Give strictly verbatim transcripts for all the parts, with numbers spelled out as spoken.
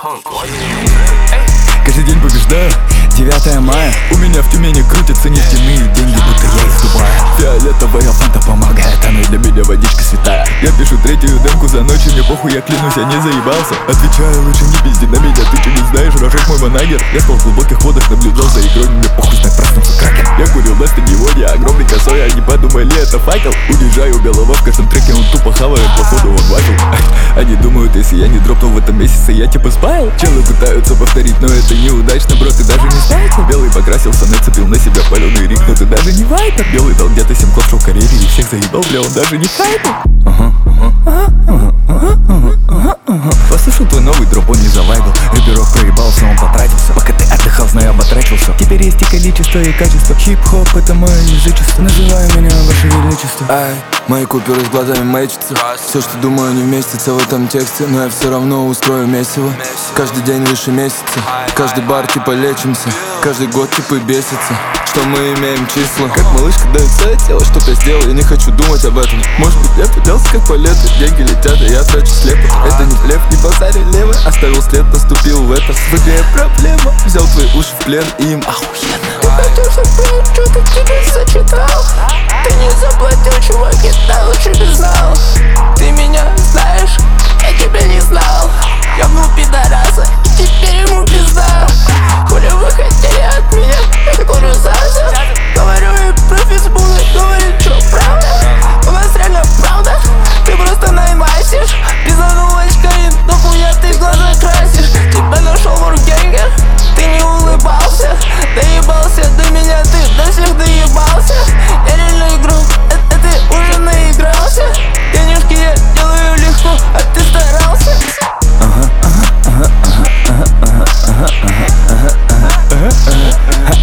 Каждый день побеждаю, девятое мая. У меня в Тюмени крутятся нефтяные деньги, будто я из Дубая. Фиолетовая фанта помогает, она для меня водичка святая. Я пишу третью демку за ночь, и мне похуй, я клянусь, я не заебался. Отвечаю, лучше не пизди на меня, ты что не знаешь, рожок мой манагер. Я спал в глубоких водах, наблюдал за игрой, мне похуй, знак проснулся кракен. Я курил на стадионе, огромный косой, они подумали, это факел. Уезжаю белого, в каждом треке он тупо хавает, походу он вафел. Они думают, если я не дропнул в этом месяце, я типа спаял. Челы пытаются повторить, но это неудачно, бро, ты даже не знаешь. Белый покрасился, нацепил на себя паленый рик, но ты даже не вайтер. Белый дал где-то семь код, шел в карьере и всех заебал, бля, он даже не хайпер. Ага, ага, ага, ага, ага, ага, ага. Послушал твой новый дроп, он не завайбл. Рэперок проебался, он потратился. Пока ты отдыхал, знаю, оботрачился. Теперь есть и количество, и качество. Хип-хоп, это мое язычество. Называй меня ваше величество. Ай, мои куперы с глазами мэчатся. Все, что думаю, не вместится в этом тексте, но я все равно устрою месиво. Каждый день выше месяца, каждый бар типа лечимся, каждый год типа бесится, что мы имеем числа. Как малышка дает свое тело, чтоб я сделал, я не хочу думать об этом. Может быть, я поделся как полеты, деньги летят, а я трачу слепо. Это не блеф, не базарь левый, оставил след, наступил в это. В игре проблема, взял твои уши в плен, и им охуенно. Ты хотел, чтобы что-то тебе зачитал. Ты не заплатил, чувак, я лучше не знал. Ты меня знаешь, я тебя не знал. Я был пидораса, и теперь ему пизда. Хули вы хотели от меня, я курю сразу. Говорю и про фейсбук, говорит, что правда. У нас реально правда, ты просто наймасишь. Пизданул очкарин, но хуя ты глаза красишь. Тебя нашел воркгенгер, ты не улыбался. Доебался до меня, ты до всех доебался. Я реально игрок, это ты уже наигрался. Денежки я делаю легко, а ты старался. Ага, ага, ага, ага, ага, ага, ага, ага, ага,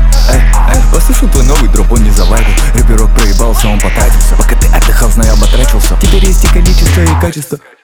ага. Послушал твой новый дроп, он не завайбл. Рэперок проебался, он потратился. Пока ты отдыхал, знаю, оботрачился. Теперь есть и количество, и качество.